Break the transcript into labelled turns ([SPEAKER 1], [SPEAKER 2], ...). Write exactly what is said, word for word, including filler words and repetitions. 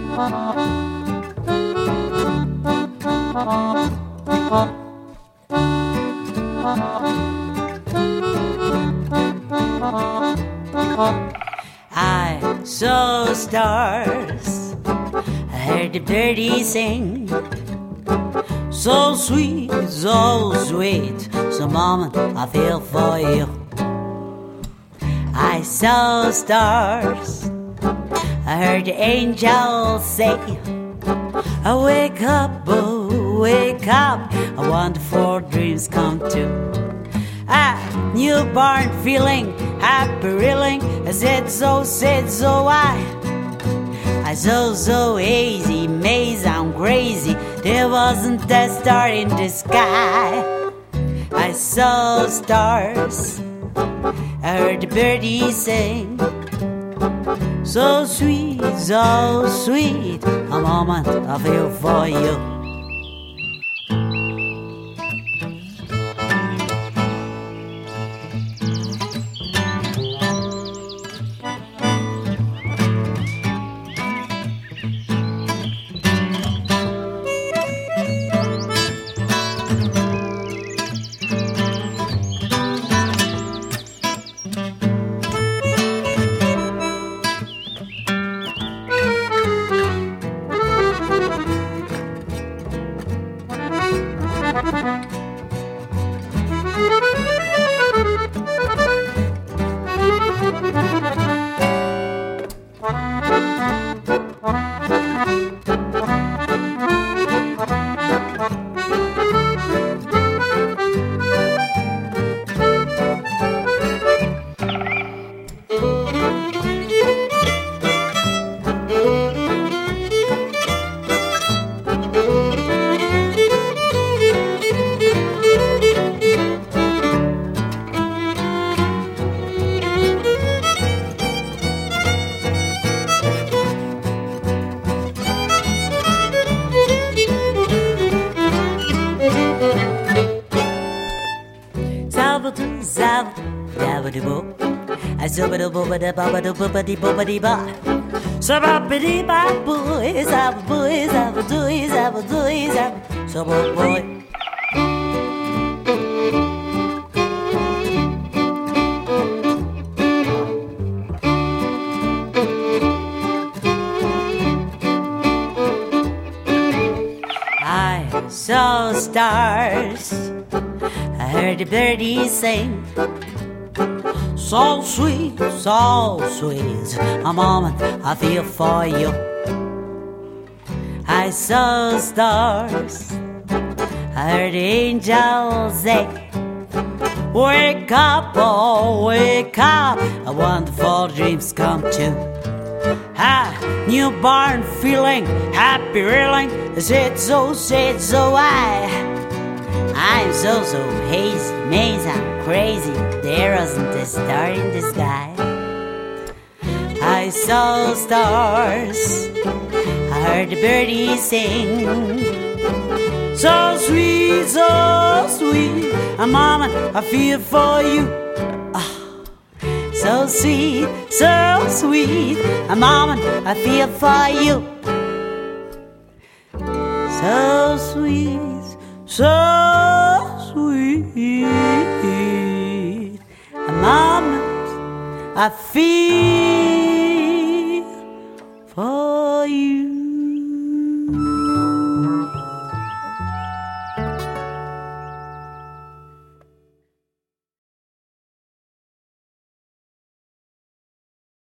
[SPEAKER 1] I saw stars, I heard the birdies sing. So sweet, so sweet, so mama, I feel for you. I saw stars, I heard the angels say, I wake up, oh, wake up, I want for dreams come true. A newborn feeling, happy reeling, I said so, said so I. I so, so easy, maze, I'm crazy, there wasn't a star in the sky. I saw stars, I heard the birdies sing. So sweet, so sweet, a moment I feel for you. So boy. I saw stars, I heard the birdies sing. So sweet, so sweet, a moment I feel for you. I saw stars, I heard the angels say, wake up, oh wake up, a wonderful dreams come true. Ah, newborn feeling, happy reeling, said so, said so I. I'm so, so hazy, maze, I'm crazy, there wasn't a star in the sky. I saw stars, I heard the birdies sing. So sweet, so sweet, a moment I feel for you. Oh, so sweet, so sweet, a moment I feel for you. So sweet, so sweet, a moment I feel for you.